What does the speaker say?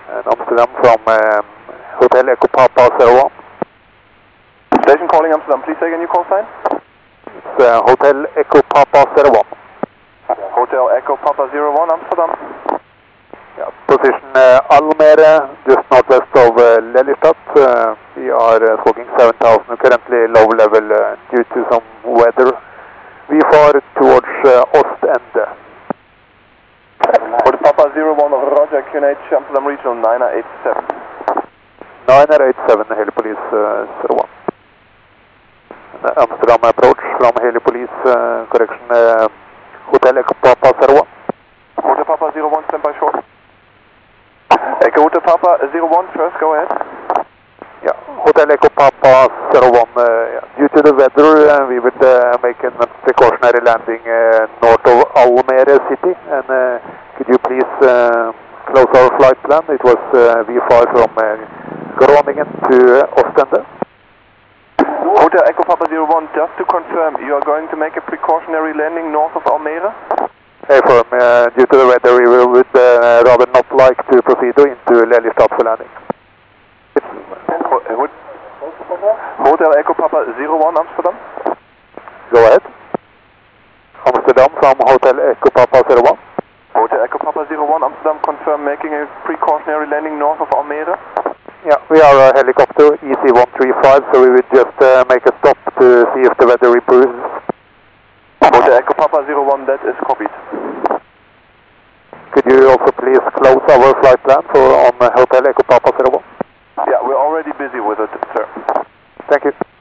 and Amsterdam from Hotel Echo Papa 01. Station calling Amsterdam, please say again your call sign. It's Hotel Echo Papa 01. Hotel Echo Papa 01, Amsterdam. Yeah, position Almere, just northwest of Lelystad. We are smoking 7000, currently low level due to some weather. We far towards Ostende. Hotel Papa 01 of Roger, QNH, Amsterdam Regional 987. 987, Helipolice 01. Amsterdam approach from Helipolice, correction, Hotel Echo Papa 01. Hotel Papa 01, stand by short. Echo Hotel Papa 01, first, go ahead. Yeah, Hotel Echo Papa 01, due to the weather, we would make a precautionary landing north of Almere city, and could you please close our flight plan? It was VFR from Groningen to Ostende. Hotel Echo Papa 01, just to confirm, you are going to make a precautionary landing north of Almere? Affirm, due to the weather, we would rather not like to proceed into Lelystad for landing. Hotel Echo Papa 01, Amsterdam. Go ahead. Amsterdam from Hotel Echo Papa 01. Hotel Echo Papa 01, Amsterdam, confirm making a precautionary landing north of Almere. Yeah, we are a helicopter, EC135, so we would just make a stop to see if the weather improves. Hotel Echo Papa 01, that is copied. Could you also please close our flight plan on Hotel Echo Papa 01? Yeah, we're already busy with it, sir. Thank you.